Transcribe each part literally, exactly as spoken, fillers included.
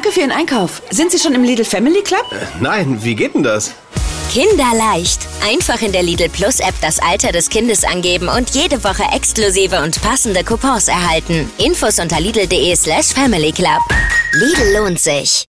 Danke für Ihren Einkauf. Sind Sie schon im Lidl Family Club? Äh, nein, wie geht denn das? Kinderleicht. Einfach in der Lidl Plus App das Alter des Kindes angeben und jede Woche exklusive und passende Coupons erhalten. Infos unter lidl.de slash Family Club. Lidl lohnt sich.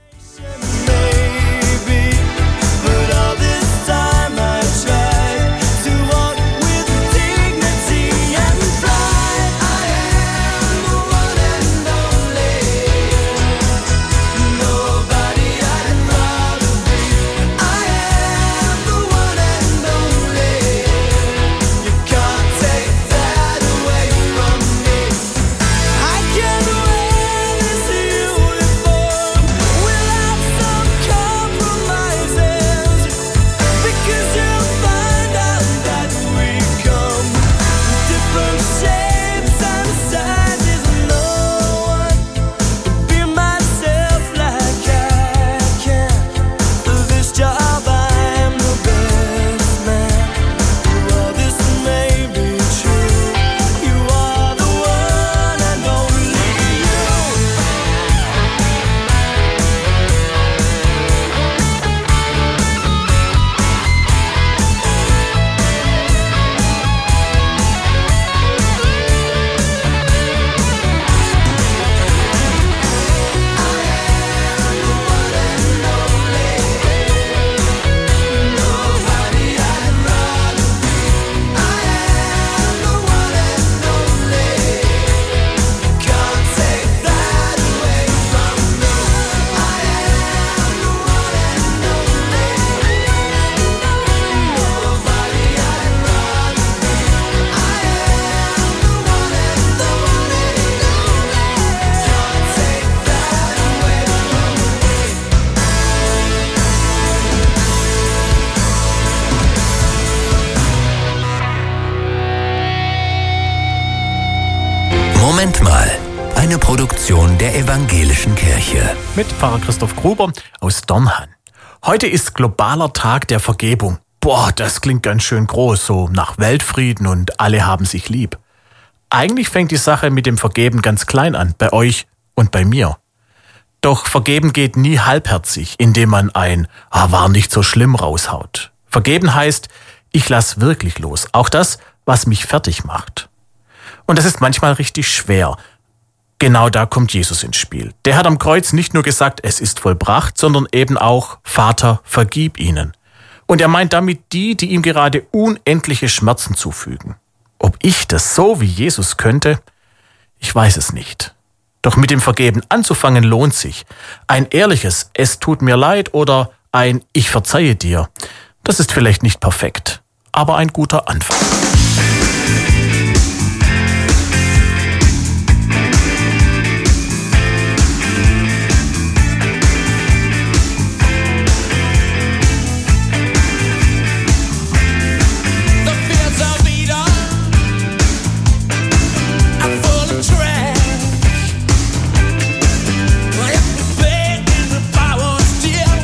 Moment mal, eine Produktion der Evangelischen Kirche. Mit Pfarrer Christoph Gruber aus Dornhan. Heute ist globaler Tag der Vergebung. Boah, das klingt ganz schön groß, so nach Weltfrieden und alle haben sich lieb. Eigentlich fängt die Sache mit dem Vergeben ganz klein an, bei euch und bei mir. Doch Vergeben geht nie halbherzig, indem man ein ah, war nicht so schlimm raushaut. Vergeben heißt, ich lass wirklich los, auch das, was mich fertig macht. Und das ist manchmal richtig schwer. Genau da kommt Jesus ins Spiel. Der hat am Kreuz nicht nur gesagt, es ist vollbracht, sondern eben auch, Vater, vergib ihnen. Und er meint damit die, die ihm gerade unendliche Schmerzen zufügen. Ob ich das so wie Jesus könnte? Ich weiß es nicht. Doch mit dem Vergeben anzufangen lohnt sich. Ein ehrliches Es tut mir leid oder ein Ich verzeihe dir, das ist vielleicht nicht perfekt, aber ein guter Anfang.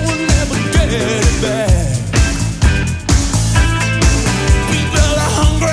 Hungry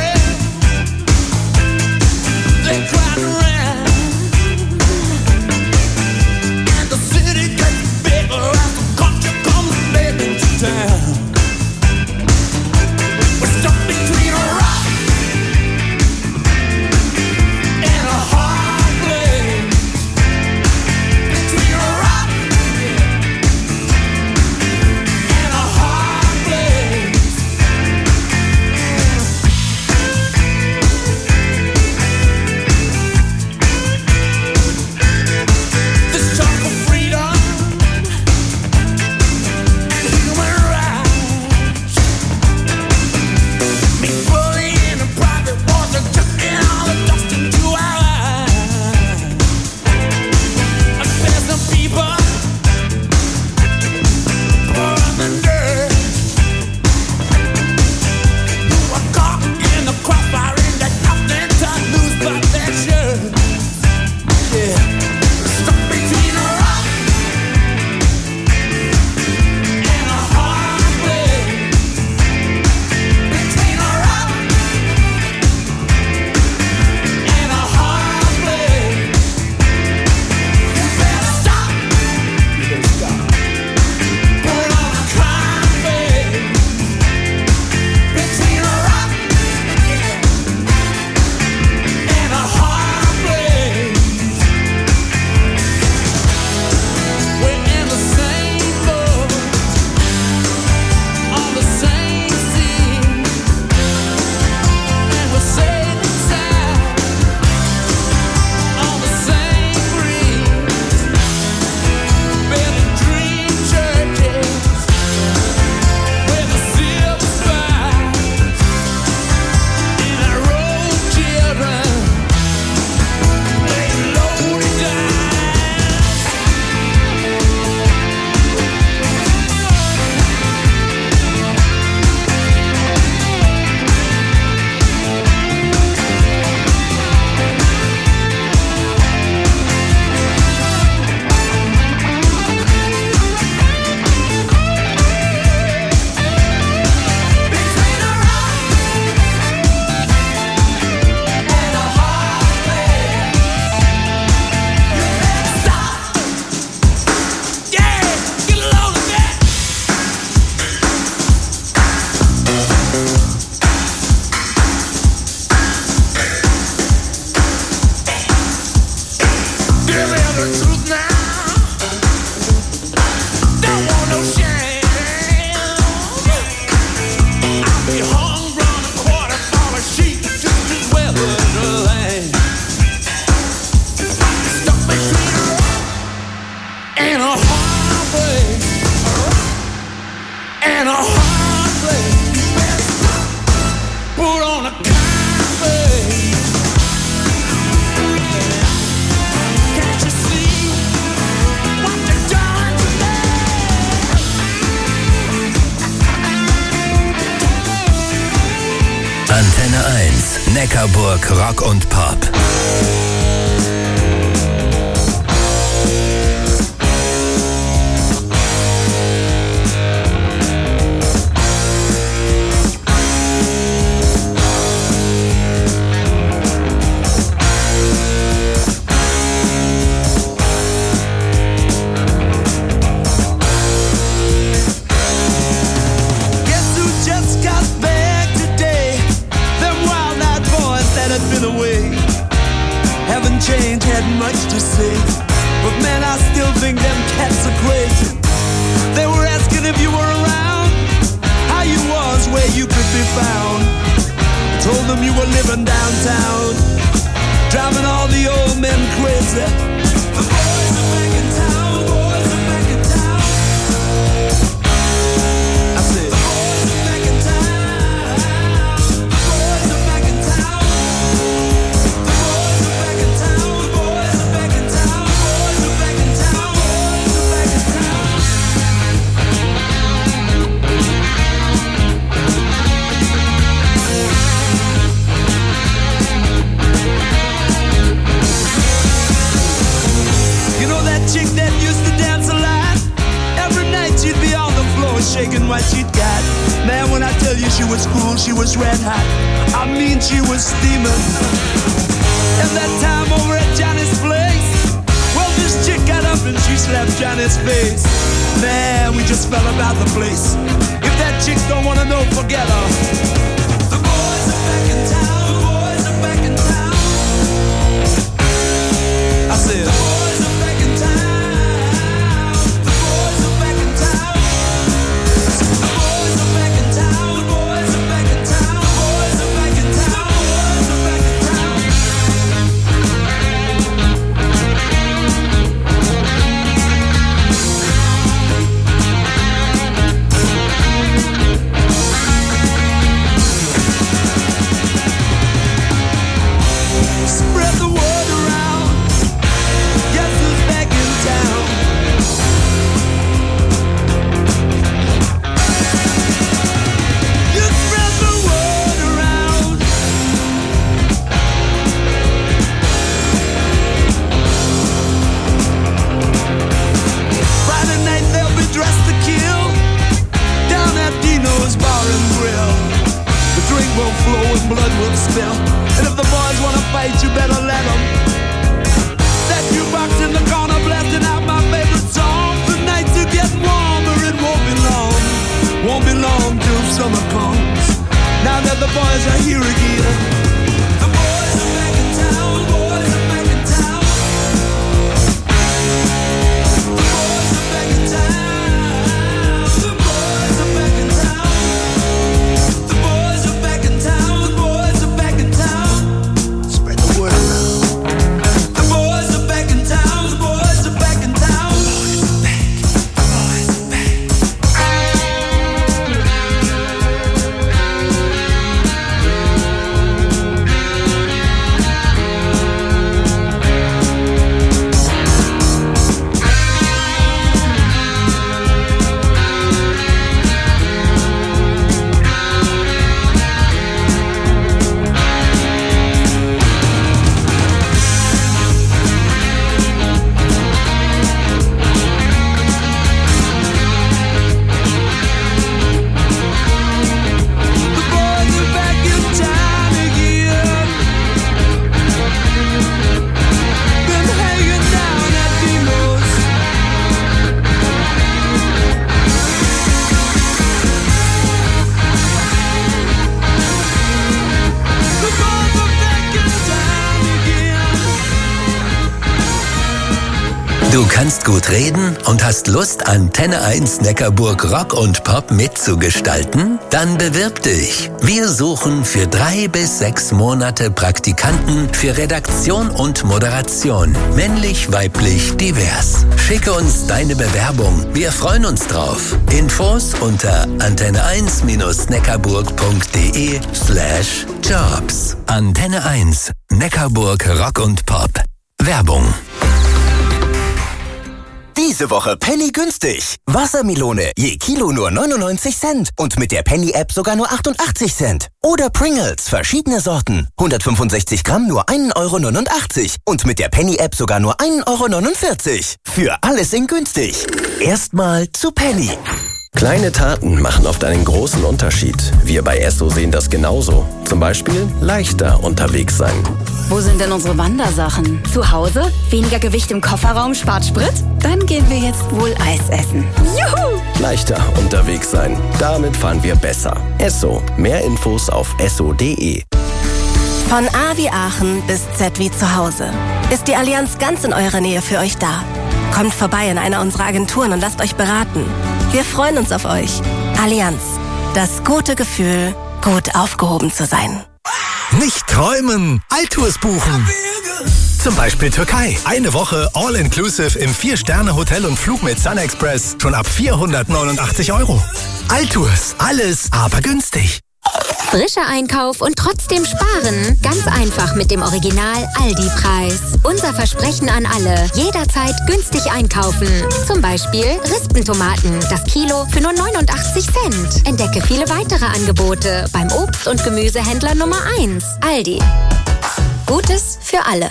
Neckarburg Rock und Pop. Change had much to say, but man, I still think them cats are crazy. They were asking if you were around, how you was, where you could be found. I told them you were living downtown, driving all the old men crazy. The boys are back in town, boys are back in town. I said, the boys are back in town, the boys are back in town. Chick that used to dance a lot, every night she'd be on the floor shaking what she'd got. Man, when I tell you she was cool, she was red hot. I mean, she was steaming. And that time over at Johnny's place, well, this chick got up and she slapped Johnny's face. Man, we just fell about the place. If that chick don't wanna know, forget her. The boys are back in town, the boys are back in town. I said, the boys are back in town. Blood will spill, and if the boys wanna fight, you better let them. That jukebox in the corner blasting out my favorite song. The nights are getting warmer, it won't be long. Won't be long till summer comes. Now that the boys are here again. The boys are back in town, the boys are back in town. The boys are back in town. The boys are back in town. The boys are back in town. Du kannst gut reden und hast Lust, Antenne eins Neckarburg Rock und Pop mitzugestalten? Dann bewirb dich. Wir suchen für drei bis sechs Monate Praktikanten für Redaktion und Moderation. Männlich, weiblich, divers. Schicke uns deine Bewerbung. Wir freuen uns drauf. Infos unter antenne eins neckarburg punkt de slash jobs. Antenne eins Neckarburg Rock und Pop. Werbung. Diese Woche Penny günstig. Wassermelone je Kilo nur neunundneunzig Cent und mit der Penny-App sogar nur achtundachtzig Cent. Oder Pringles, verschiedene Sorten. hundertfünfundsechzig Gramm nur ein Euro neunundachtzig und mit der Penny-App sogar nur ein Euro neunundvierzig. Für alles in günstig. Erstmal zu Penny. Kleine Taten machen oft einen großen Unterschied. Wir bei Esso sehen das genauso. Zum Beispiel leichter unterwegs sein. Wo sind denn unsere Wandersachen? Zu Hause? Weniger Gewicht im Kofferraum spart Sprit? Dann gehen wir jetzt wohl Eis essen. Juhu! Leichter unterwegs sein. Damit fahren wir besser. Esso. Mehr Infos auf esso punkt de. Von A wie Aachen bis Z wie zu Hause ist die Allianz ganz in eurer Nähe für euch da. Kommt vorbei in einer unserer Agenturen und lasst euch beraten. Wir freuen uns auf euch. Allianz. Das gute Gefühl, gut aufgehoben zu sein. Nicht träumen, Altours buchen. Zum Beispiel Türkei. Eine Woche All-Inclusive im vier-Sterne-Hotel und Flug mit Sun Express. Schon ab vierhundertneunundachtzig Euro. Altours. Alles, aber günstig. Frischer Einkauf und trotzdem sparen. Ganz einfach mit dem Original Aldi-Preis. Unser Versprechen an alle. Jederzeit günstig einkaufen. Zum Beispiel Rispentomaten. Das Kilo für nur neunundachtzig Cent. Entdecke viele weitere Angebote beim Obst- und Gemüsehändler Nummer eins. Aldi. Gutes für alle.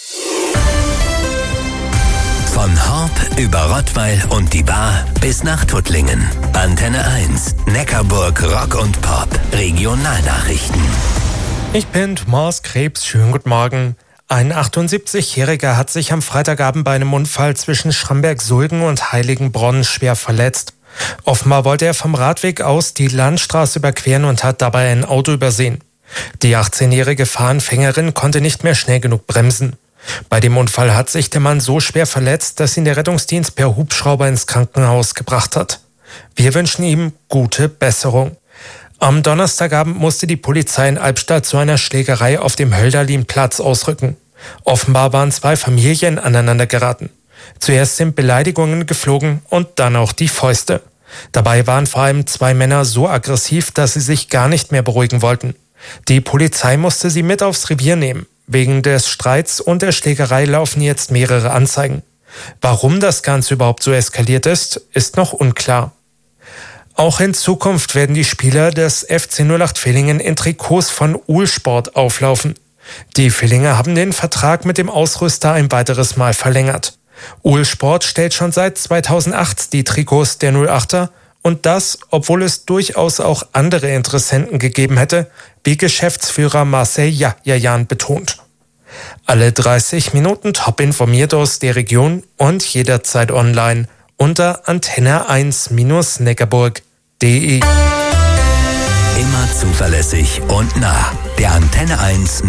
Von Horb über Rottweil und die Bar bis nach Tuttlingen. Antenne eins, Neckarburg Rock und Pop. Regionalnachrichten. Ich bin Thomas Krebs. Schönen guten Morgen. Ein achtundsiebzigjähriger hat sich am Freitagabend bei einem Unfall zwischen Schramberg-Sulgen und Heiligenbronn schwer verletzt. Offenbar wollte er vom Radweg aus die Landstraße überqueren und hat dabei ein Auto übersehen. Die achtzehnjährige Fahranfängerin konnte nicht mehr schnell genug bremsen. Bei dem Unfall hat sich der Mann so schwer verletzt, dass ihn der Rettungsdienst per Hubschrauber ins Krankenhaus gebracht hat. Wir wünschen ihm gute Besserung. Am Donnerstagabend musste die Polizei in Albstadt zu einer Schlägerei auf dem Hölderlinplatz ausrücken. Offenbar waren zwei Familien aneinander geraten. Zuerst sind Beleidigungen geflogen und dann auch die Fäuste. Dabei waren vor allem zwei Männer so aggressiv, dass sie sich gar nicht mehr beruhigen wollten. Die Polizei musste sie mit aufs Revier nehmen. Wegen des Streits und der Schlägerei laufen jetzt mehrere Anzeigen. Warum das Ganze überhaupt so eskaliert ist, ist noch unklar. Auch in Zukunft werden die Spieler des F C null acht Villingen in Trikots von Uhlsport auflaufen. Die Villinger haben den Vertrag mit dem Ausrüster ein weiteres Mal verlängert. Uhlsport stellt schon seit zweitausendacht die Trikots der null achter und das, obwohl es durchaus auch andere Interessenten gegeben hätte, wie Geschäftsführer Marcel Jajan betont. Alle dreißig Minuten top informiert aus der Region und jederzeit online unter antenne eins neckarburg punkt de. Immer zuverlässig und nah. Der Antenne eins